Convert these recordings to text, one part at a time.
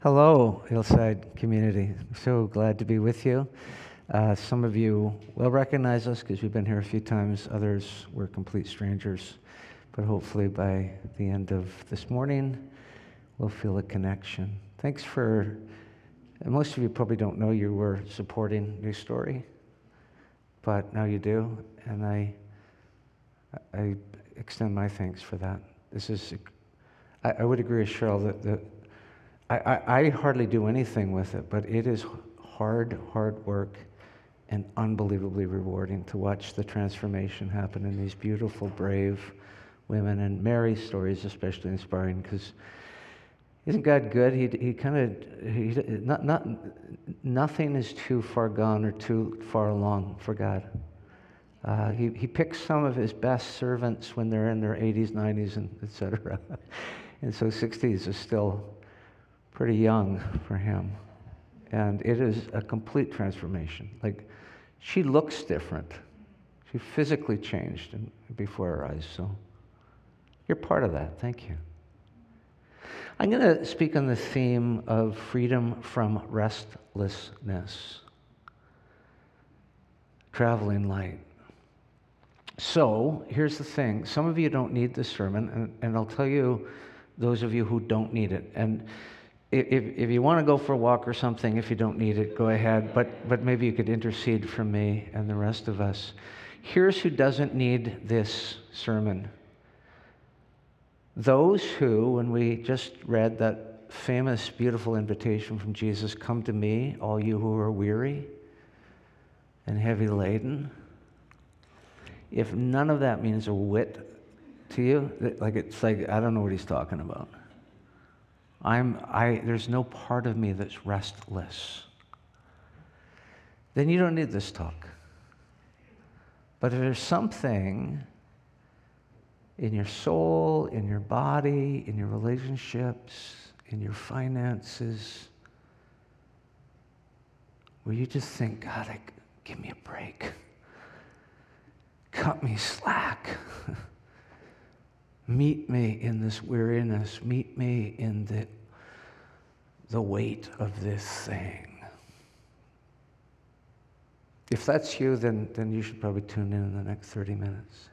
Hello, Hillside community. I'm so glad to be with you. Some of you will recognize us because we've been here a few times. Others were complete strangers. But hopefully by the end of this morning, we'll feel a connection. Thanks for, most of you probably don't know you were supporting New Story, but now you do. And I extend my thanks for that. I would agree with Cheryl that I hardly do anything with it, but it is hard work and unbelievably rewarding to watch the transformation happen in these beautiful, brave women. And Mary's story is especially inspiring because isn't God good? Nothing is too far gone or too far along for God. He picks some of his best servants when they're in their 80s, 90s, and etc. And so 60s is still pretty young for him. And it is a complete transformation. Like, she looks different. She physically changed before our eyes. So you're part of that. Thank you. I'm going to speak on the theme of freedom from restlessness. Traveling light. So here's the thing. Some of you don't need this sermon, and I'll tell you, those of you who don't need it. And if you want to go for a walk or something, if you don't need it, go ahead. But maybe you could intercede for me and the rest of us. Here's who doesn't need this sermon. Those who, when we just read that famous, beautiful invitation from Jesus, "Come to me, all you who are weary and heavy laden." If none of that means a whit to you, it's like I don't know what he's talking about. There's no part of me that's restless. Then you don't need this talk. But if there's something in your soul, in your body, in your relationships, in your finances, where you just think, God, give me a break. Cut me slack. Meet me in this weariness. Meet me in the weight of this thing. If that's you, then you should probably tune in the next 30 minutes.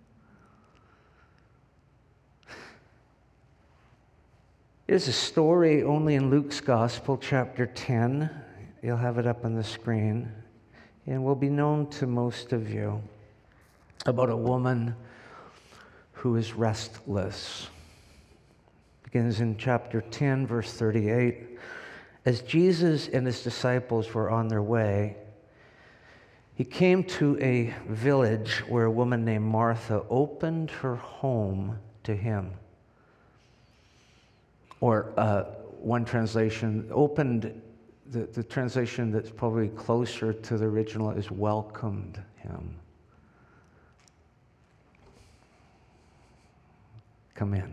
There's a story only in Luke's Gospel, chapter 10. You'll have it up on the screen. And will be known to most of you, about a woman who is restless. Begins in chapter 10, verse 38. As Jesus and his disciples were on their way, he came to a village where a woman named Martha opened her home to him. Or one translation, opened, the translation that's probably closer to the original is welcomed him. Come in.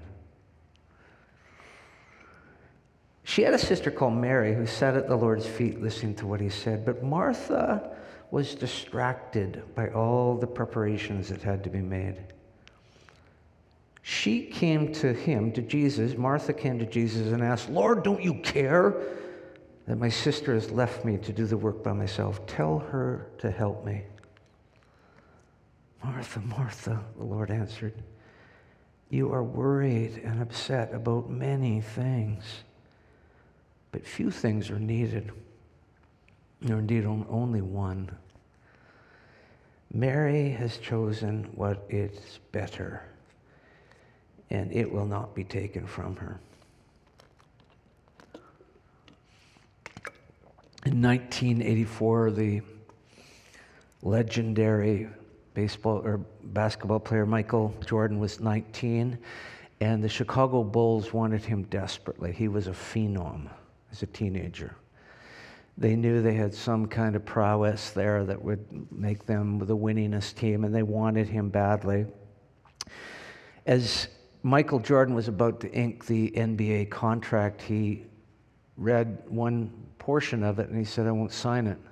She had a sister called Mary who sat at the Lord's feet listening to what he said. But Martha was distracted by all the preparations that had to be made. She came to Jesus. Martha came to Jesus and asked, "Lord, don't you care that my sister has left me to do the work by myself? Tell her to help me." "Martha, Martha," the Lord answered, "you are worried and upset about many things, but few things are needed, or indeed only one. Mary has chosen what is better, and it will not be taken from her." In 1984, the legendary basketball player Michael Jordan was 19, and the Chicago Bulls wanted him desperately. He was a phenom as a teenager. They knew they had some kind of prowess there that would make them the winningest team, and they wanted him badly. As Michael Jordan was about to ink the NBA contract, he read one portion of it, and he said, "I won't sign it."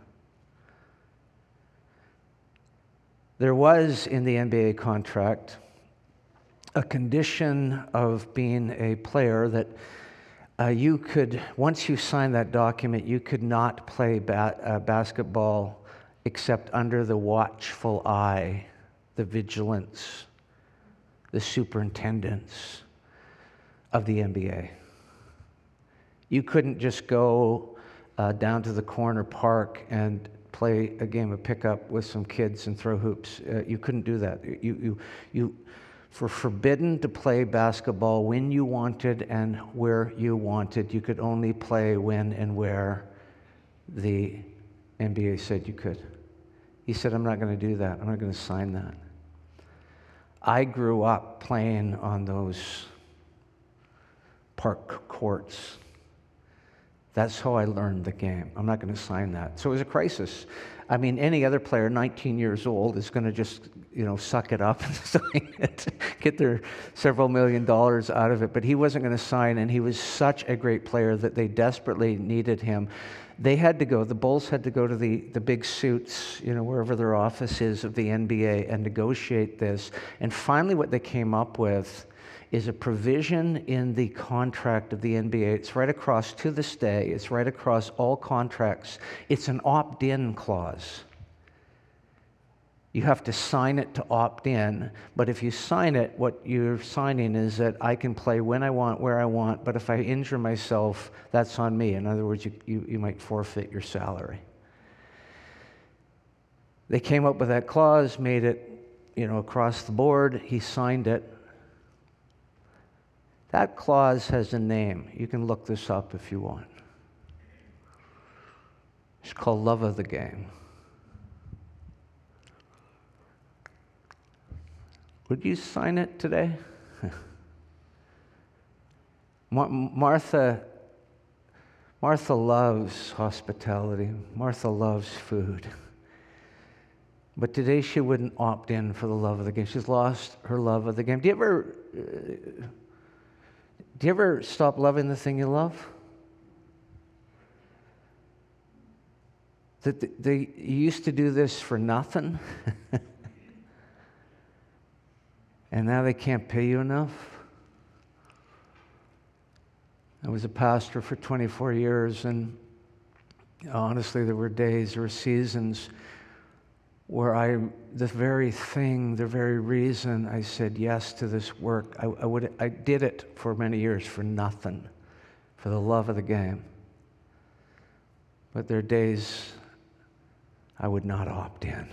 There was, in the NBA contract, a condition of being a player that you could, once you signed that document, you could not play basketball except under the watchful eye, the vigilance, the superintendence of the NBA. You couldn't just go down to the corner park and play a game of pickup with some kids and throw hoops. You couldn't do that. You were forbidden to play basketball when you wanted and where you wanted. You could only play when and where the NBA said you could. He said, I'm not going to do that. I'm not going to sign that. I grew up playing on those park courts. That's how I learned the game. I'm not going to sign that. So it was a crisis. I mean, any other player, 19 years old, is going to just, suck it up and sign it, get their several $1 million out of it. But he wasn't going to sign, and he was such a great player that they desperately needed him. They had to go, the Bulls had to go to the big suits, wherever their office is of the NBA, and negotiate this. And finally what they came up with is a provision in the contract of the NBA. It's right across to this day. It's right across all contracts. It's an opt-in clause. You have to sign it to opt in, but if you sign it, what you're signing is that I can play when I want, where I want, but if I injure myself, that's on me. In other words, you might forfeit your salary. They came up with that clause, made it, across the board. He signed it. That clause has a name. You can look this up if you want. It's called love of the game. Would you sign it today? Martha loves hospitality. Martha loves food. But today she wouldn't opt in for the love of the game. She's lost her love of the game. Do you ever stop loving the thing you love? They used to do this for nothing, and now they can't pay you enough. I was a pastor for 24 years, and honestly, there were seasons where the very reason I said yes to this work, I did it for many years for nothing, for the love of the game. But there are days I would not opt in.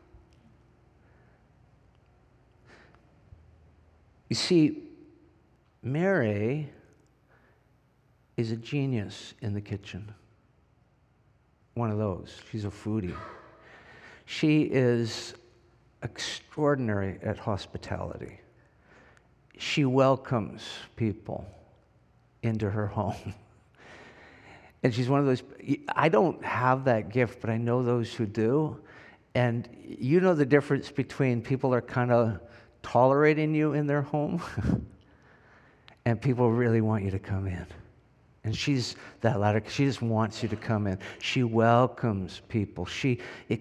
You see, Mary is a genius in the kitchen. One of those. She's a foodie. She is extraordinary at hospitality. She welcomes people into her home. And she's one of those, I don't have that gift, but I know those who do. And you know the difference between people are kind of tolerating you in their home and people really want you to come in. And she's that latter. She just wants you to come in. She welcomes people. She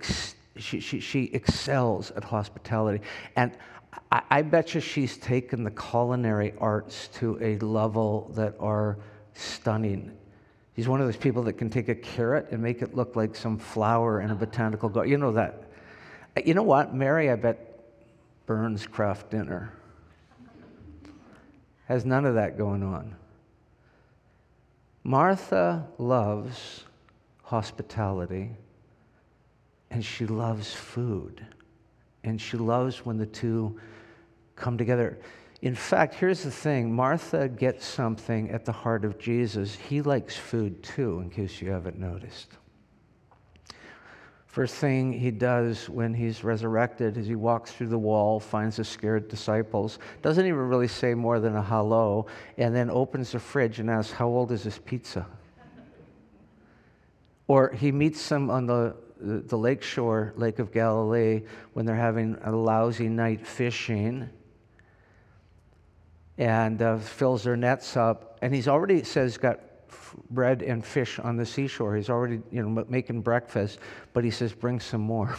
excels at hospitality. And I bet you she's taken the culinary arts to a level that are stunning. She's one of those people that can take a carrot and make it look like some flower in a botanical garden. You know that. You know what? Mary, I bet, burns craft dinner. Has none of that going on. Martha loves hospitality, and she loves food, and she loves when the two come together. In fact, here's the thing. Martha gets something at the heart of Jesus. He likes food too, in case you haven't noticed. First thing he does when he's resurrected is he walks through the wall, finds the scared disciples, doesn't even really say more than a hello, and then opens the fridge and asks, how old is this pizza? Or he meets them on the lakeshore, Lake of Galilee, when they're having a lousy night fishing, and fills their nets up, and he's already, it says, got bread and fish on the seashore. He's already, making breakfast, but he says, bring some more.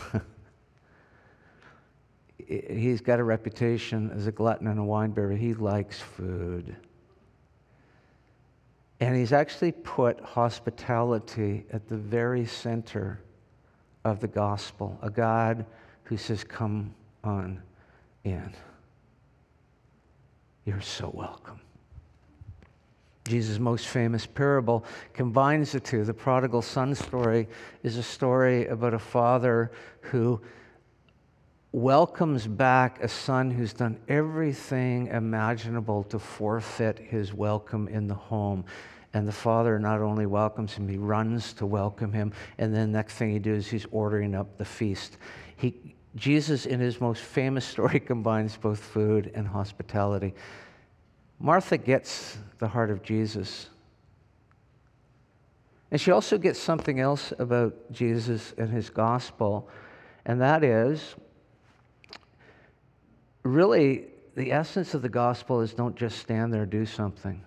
He's got a reputation as a glutton and a winebibber. He likes food. And he's actually put hospitality at the very center of the gospel, a God who says, come on in. You're so welcome. Jesus' most famous parable combines the two. The prodigal son story is a story about a father who welcomes back a son who's done everything imaginable to forfeit his welcome in the home. And the father not only welcomes him, he runs to welcome him. And then next thing he does, he's ordering up the feast. Jesus, in his most famous story, combines both food and hospitality. Martha gets the heart of Jesus. And she also gets something else about Jesus and his gospel, and that is, really, the essence of the gospel is don't just stand there, do something.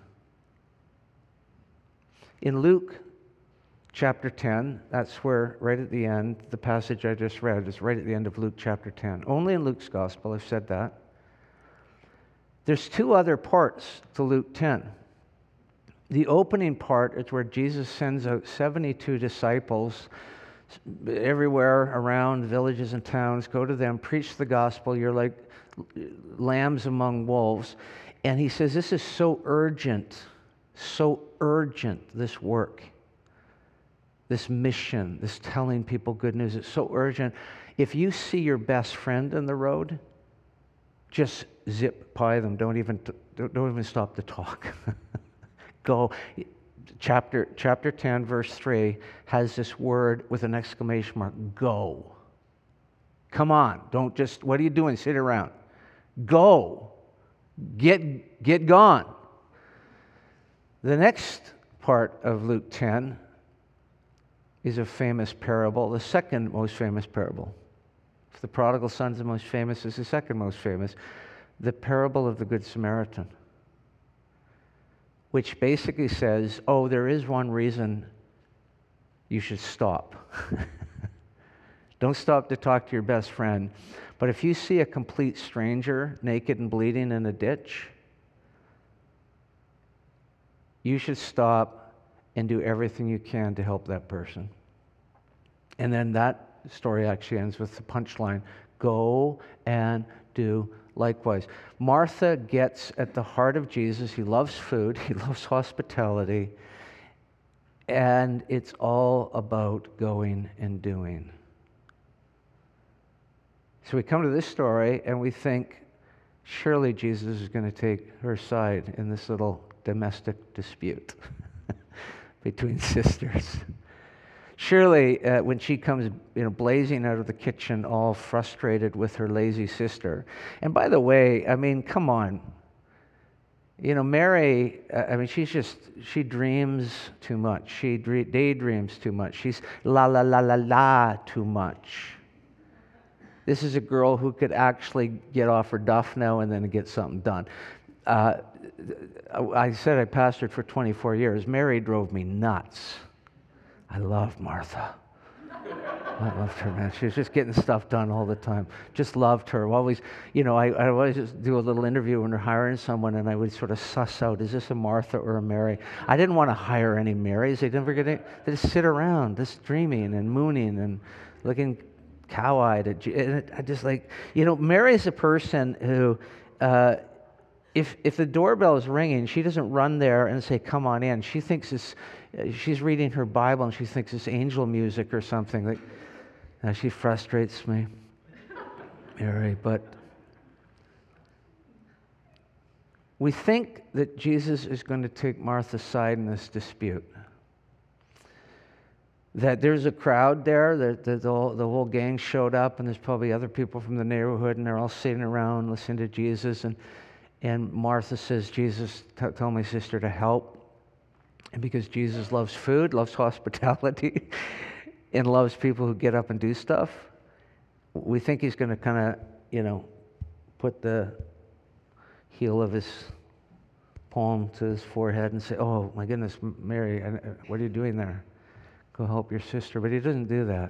In Luke chapter 10, that's where, right at the end, the passage I just read is right at the end of Luke chapter 10. Only in Luke's gospel, I've said that. There's two other parts to Luke 10. The opening part is where Jesus sends out 72 disciples everywhere around villages and towns. Go to them, preach the gospel. You're like lambs among wolves. And he says, this is so urgent, this work, this mission, this telling people good news. It's so urgent. If you see your best friend in the road, just zip by them. Don't even stop to talk. Go. Chapter 10, verse 3 has this word with an exclamation mark. Go. Come on. Don't just, what are you doing? Sit around. Go. Get gone. The next part of Luke 10 is a famous parable, the second most famous parable. If the prodigal son's the most famous, it's the second most famous. The parable of the Good Samaritan, which basically says, oh, there is one reason you should stop. Don't stop to talk to your best friend. But if you see a complete stranger naked and bleeding in a ditch, you should stop and do everything you can to help that person. And then that story actually ends with the punchline, go and do likewise. Martha gets at the heart of Jesus. He loves food. He loves hospitality. And it's all about going and doing. So we come to this story and we think, surely Jesus is going to take her side in this little domestic dispute between sisters. Surely, when she comes, blazing out of the kitchen, all frustrated with her lazy sister. And by the way, I mean, come on. Mary, she dreams too much. She daydreams too much. She's la too much. This is a girl who could actually get off her duff now and then get something done. I said I pastored for 24 years. Mary drove me nuts. I loved Martha. I loved her, man. She was just getting stuff done all the time. Just loved her. Always, I always just do a little interview when they're hiring someone, and I would sort of suss out, is this a Martha or a Mary? I didn't want to hire any Marys. They just sit around, just dreaming and mooning and looking cow-eyed. I just Mary's a person who, if the doorbell is ringing, she doesn't run there and say, come on in. She thinks she's reading her Bible and she thinks it's angel music or something. She frustrates me, Mary. But we think that Jesus is going to take Martha's side in this dispute. That there's a crowd there, that the whole gang showed up, and there's probably other people from the neighborhood, and they're all sitting around listening to Jesus. And Martha says, Jesus, tell my sister to help. And because Jesus loves food, loves hospitality, and loves people who get up and do stuff, we think he's going to kind of, put the heel of his palm to his forehead and say, oh, my goodness, Mary, what are you doing there? Go help your sister. But he doesn't do that.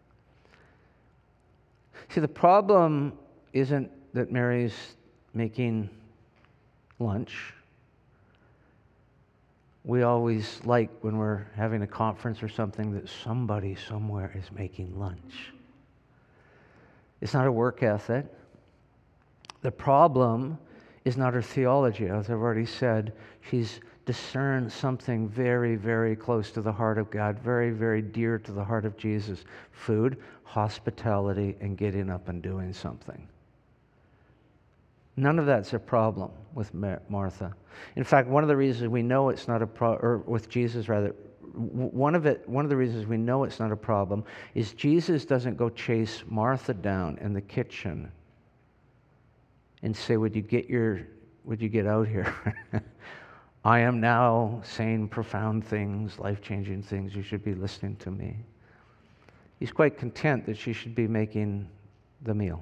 See, the problem isn't that Mary's making lunch. We always like when we're having a conference or something that somebody somewhere is making lunch. It's not a work ethic. The problem is not her theology. As I've already said, she's discerned something very, very close to the heart of God, very, very dear to the heart of Jesus. Food, hospitality, and getting up and doing something. None of that's a problem with Martha. In fact, one of the reasons we know it's not a problem, or with Jesus rather, one of the reasons we know it's not a problem is Jesus doesn't go chase Martha down in the kitchen and say, would you get out here? I am now saying profound things, life-changing things. You should be listening to me. He's quite content that she should be making the meal.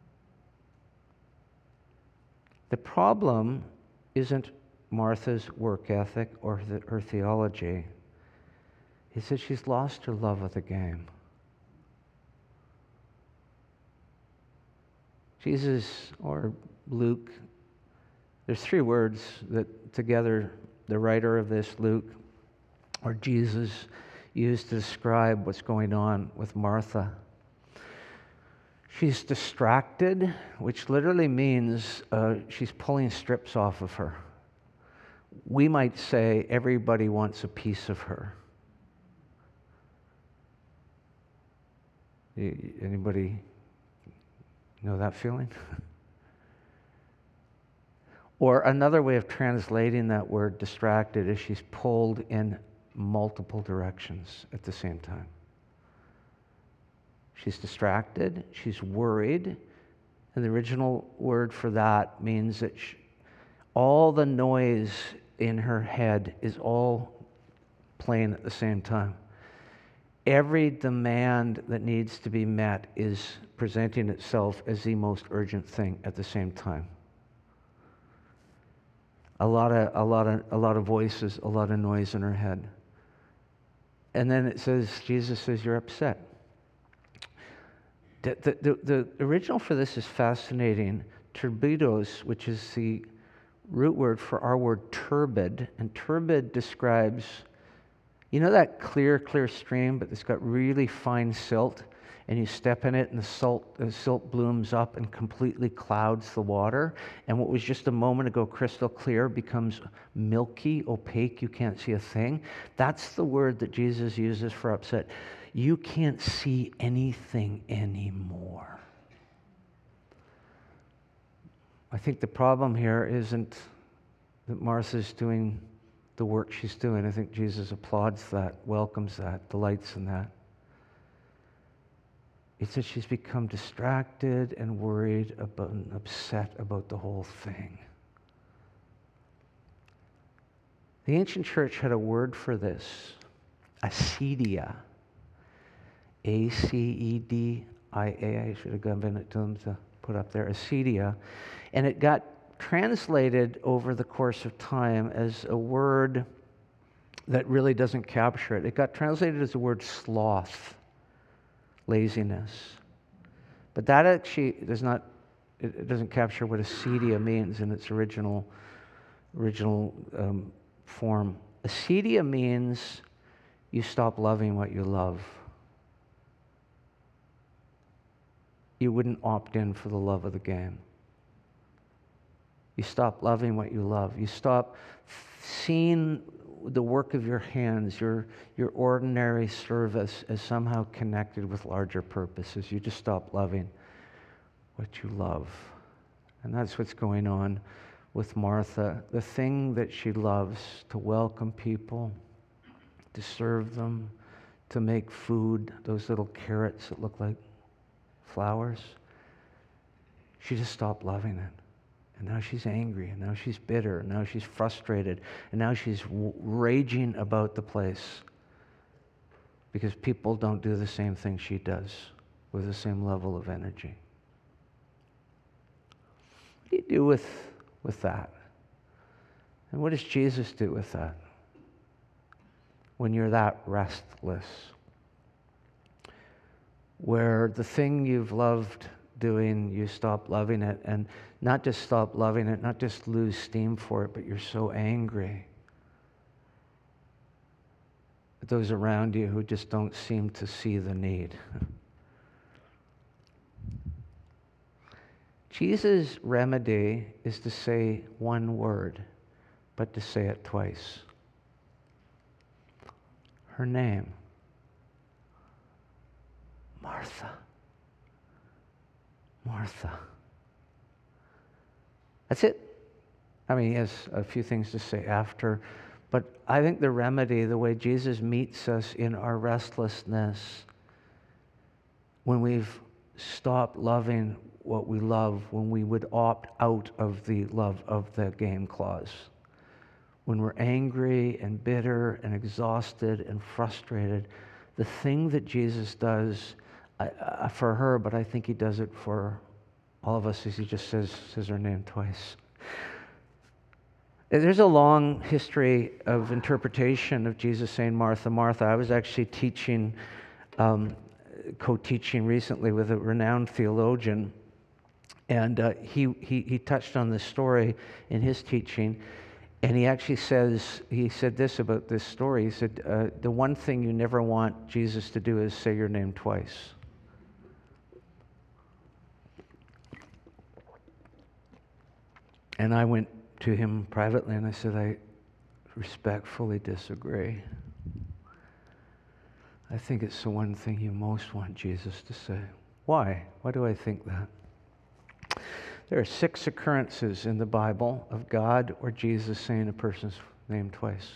The problem isn't Martha's work ethic or her theology. It's that she's lost her love of the game. Jesus, or Luke, there's three words that together the writer of this, Luke, or Jesus, used to describe what's going on with Martha. She's distracted, which literally means she's pulling strips off of her. We might say everybody wants a piece of her. Anybody know that feeling? Or another way of translating that word distracted is she's pulled in multiple directions at the same time. She's distracted, she's worried, and the original word for that means that all the noise in her head is all playing at the same time. Every demand that needs to be met is presenting itself as the most urgent thing at the same time. A lot of voices, a lot of noise in her head. And then it says, Jesus says, you're upset. The original for this is fascinating. Turbidos, which is the root word for our word turbid, and turbid describes, you know that clear stream, but it's got really fine silt, and you step in it and the silt blooms up and completely clouds the water, and what was just a moment ago crystal clear becomes milky, opaque, you can't see a thing. That's the word that Jesus uses for upset. You can't see anything anymore. I think the problem here isn't that Martha's doing the work she's doing. I think Jesus applauds that, welcomes that, delights in that. It's that she's become distracted and worried about and upset about the whole thing. The ancient church had a word for this, acedia. Acedia. I should have given it to them to put up there, acedia. And it got translated over the course of time as a word that really doesn't capture it. It got translated as the word sloth, laziness. But that actually does not, it doesn't capture what acedia means in its original form. Acedia means you stop loving what you love. You wouldn't opt in for the love of the game. You stop loving what you love. You stop seeing the work of your hands, your ordinary service as somehow connected with larger purposes. You just stop loving what you love. And that's what's going on with Martha. The thing that she loves, to welcome people, to serve them, to make food, those little carrots that look like flowers, she just stopped loving it. And now she's angry, and now she's bitter, and now she's frustrated, and now she's raging about the place because people don't do the same thing she does with the same level of energy. What do you do with that? And what does Jesus do with that when you're that restless? Where the thing you've loved doing, you stop loving it, and not just stop loving it, not just lose steam for it, but you're so angry those around you who just don't seem to see the need. Jesus' remedy is to say one word, but to say it twice. Her name, Martha. Martha. That's it. I mean, he has a few things to say after, but I think the remedy, the way Jesus meets us in our restlessness, when we've stopped loving what we love, when we would opt out of the love of the game clause, when we're angry and bitter and exhausted and frustrated, the thing that Jesus does for her, but I think he does it for all of us, is he just says her name twice. There's a long history of interpretation of Jesus saying Martha, Martha. I was actually teaching, co-teaching recently with a renowned theologian, and he touched on this story in his teaching, and he actually said this about this story. He said, the one thing you never want Jesus to do is say your name twice. And I went to him privately and I said, I respectfully disagree. I think it's the one thing you most want Jesus to say. Why? Why do I think that? There are 6 occurrences in the Bible of God or Jesus saying a person's name twice.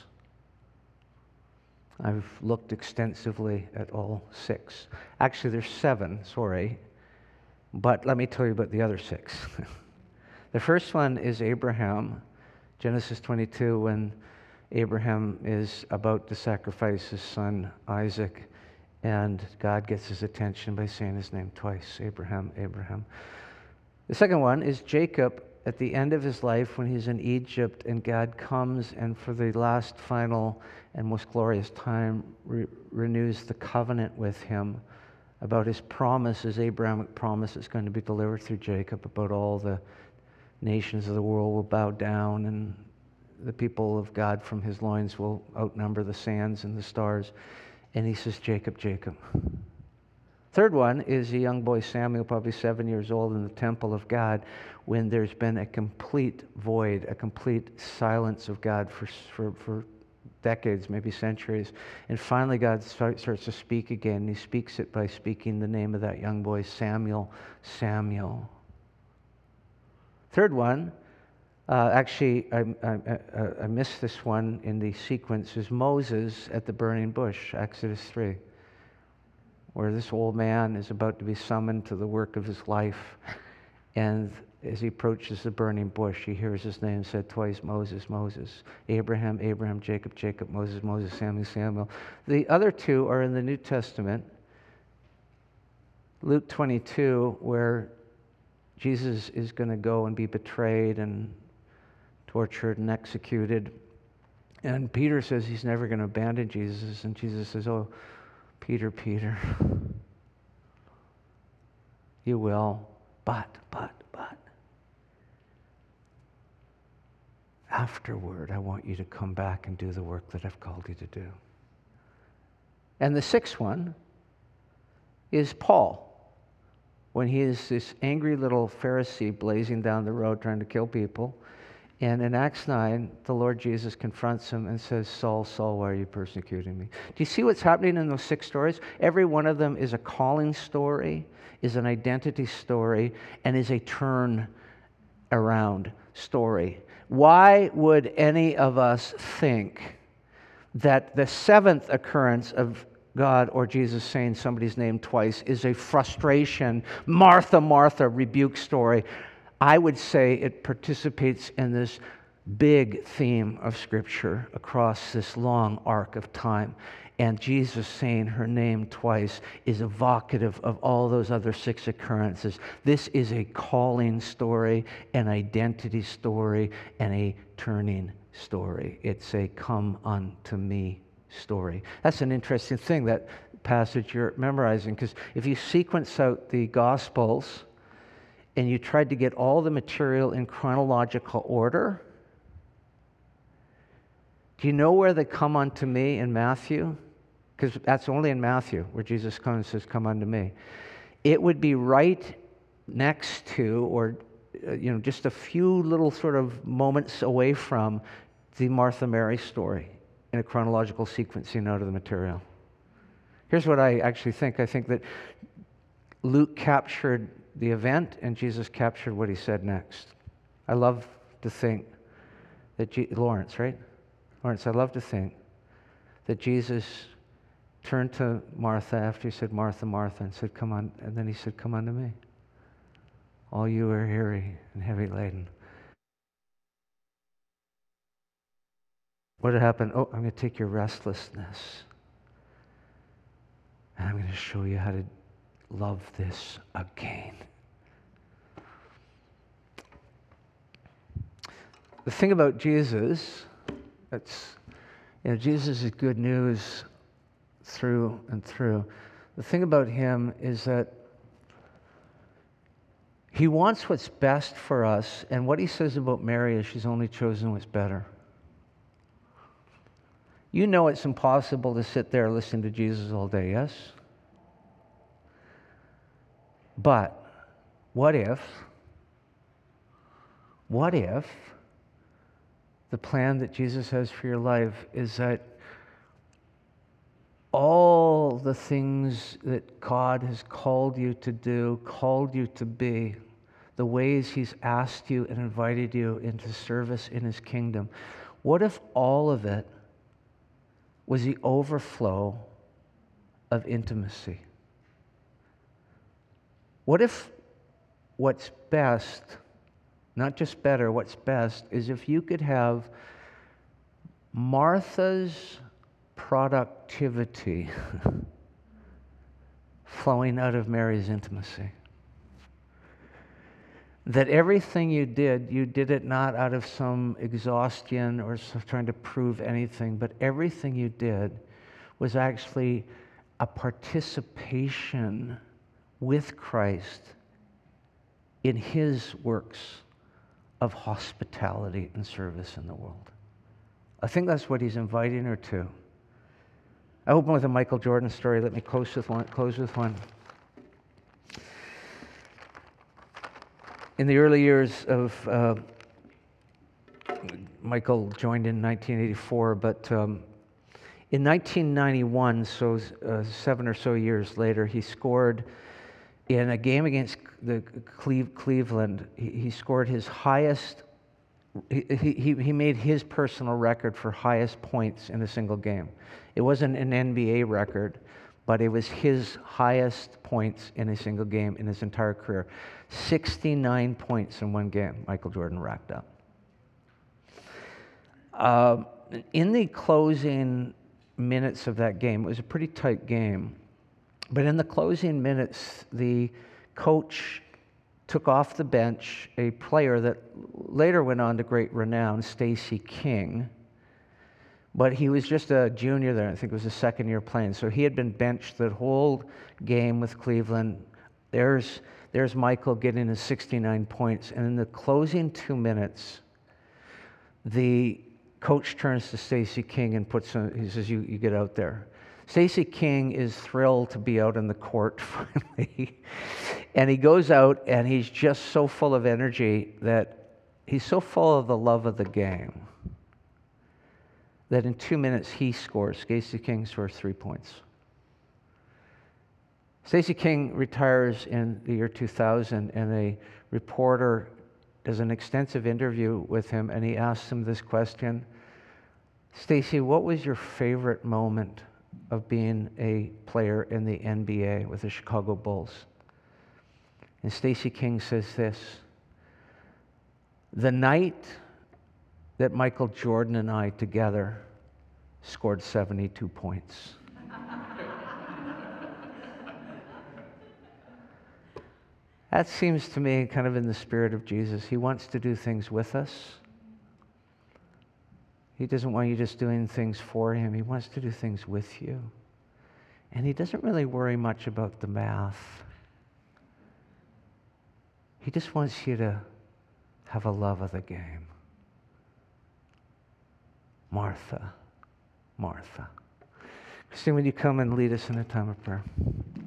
I've looked extensively at all 6. Actually, there's 7, sorry. But let me tell you about the other 6. The first one is Abraham, Genesis 22, when Abraham is about to sacrifice his son Isaac, and God gets his attention by saying his name twice, Abraham, Abraham. The second one is Jacob at the end of his life when he's in Egypt, and God comes and for the last, final, and most glorious time renews the covenant with him about his promise, his Abrahamic promise is going to be delivered through Jacob, about all the nations of the world will bow down and the people of God from his loins will outnumber the sands and the stars. And he says, Jacob, Jacob. Third one is a young boy, Samuel, probably 7 years old, in the temple of God, when there's been a complete void, a complete silence of God for decades, maybe centuries. And finally God starts to speak again. He speaks it by speaking the name of that young boy, Samuel, Samuel. Third one, actually, I missed this one in the sequence, is Moses at the burning bush, Exodus 3, where this old man is about to be summoned to the work of his life. And as he approaches the burning bush, he hears his name said twice, Moses, Moses. Abraham, Abraham, Jacob, Jacob, Moses, Moses, Samuel, Samuel. The other 2 are in the New Testament. Luke 22, where Jesus is going to go and be betrayed and tortured and executed. And Peter says he's never going to abandon Jesus. And Jesus says, oh, Peter, Peter, you will, but. Afterward, I want you to come back and do the work that I've called you to do. And the 6th one is Paul, when he is this angry little Pharisee blazing down the road trying to kill people. And in Acts 9, the Lord Jesus confronts him and says, Saul, Saul, why are you persecuting me? Do you see what's happening in those 6 stories? Every one of them is a calling story, is an identity story, and is a turn around story. Why would any of us think that the 7th occurrence of God or Jesus saying somebody's name twice is a frustration, Martha, Martha rebuke story? I would say it participates in this big theme of Scripture across this long arc of time. And Jesus saying her name twice is evocative of all those other 6 occurrences. This is a calling story, an identity story, and a turning story. It's a come unto me story. That's an interesting thing, that passage you're memorizing, because if you sequence out the Gospels and you tried to get all the material in chronological order, do you know where they come unto me in Matthew? because that's only in Matthew where Jesus comes and says, "Come unto me." It would be right next to, or just a few little sort of moments away from the Martha Mary story in a chronological sequencing out of the material. Here's what I actually think. I think that Luke captured the event and Jesus captured what he said next. I love to think that Lawrence, right? Lawrence, I love to think that Jesus turned to Martha after he said, "Martha, Martha," and said, "Come on," and then he said, "Come unto me, all you are weary and heavy laden." What had happened? "Oh, I'm going to take your restlessness and I'm going to show you how to love this again." The thing about Jesus, Jesus is good news through and through. The thing about him is that he wants what's best for us, and what he says about Mary is she's only chosen what's better. You know it's impossible to sit there listening to Jesus all day, yes? But what if the plan that Jesus has for your life is that all the things that God has called you to do, called you to be, the ways he's asked you and invited you into service in his kingdom, what if all of it was the overflow of intimacy? What if what's best, not just better, what's best, is if you could have Martha's productivity flowing out of Mary's intimacy? That everything you did it not out of some exhaustion or trying to prove anything, but everything you did was actually a participation with Christ in his works of hospitality and service in the world. I think that's what he's inviting her to. I open with a Michael Jordan story. Let me close with one. In the early years of Michael joined in 1984, but in 1991, so 7 or so years later, he scored in a game against the Cleveland. He scored his highest. He made his personal record for highest points in a single game. It wasn't an NBA record, but it was his highest points in a single game in his entire career. 69 points in one game, Michael Jordan racked up. In the closing minutes of that game, it was a pretty tight game, but in the closing minutes, the coach took off the bench a player that later went on to great renown, Stacey King, but he was just a junior there. I think it was his second year playing. So he had been benched the whole game with Cleveland. There's Michael getting his 69 points. And in the closing 2 minutes, the coach turns to Stacey King and he says, you get out there. Stacey King is thrilled to be out in the court finally. And he goes out and he's just so full of energy that he's so full of the love of the game that in 2 minutes Stacey King scores 3 points. Stacey King retires in the year 2000, and a reporter does an extensive interview with him, and he asks him this question: "Stacey, what was your favorite moment of being a player in the NBA with the Chicago Bulls?" And Stacey King says this: "The night that Michael Jordan and I together scored 72 points." That seems to me kind of in the spirit of Jesus. He wants to do things with us. He doesn't want you just doing things for him. He wants to do things with you. And he doesn't really worry much about the math. He just wants you to have a love of the game. Martha, Martha. Christine, would you come and lead us in a time of prayer?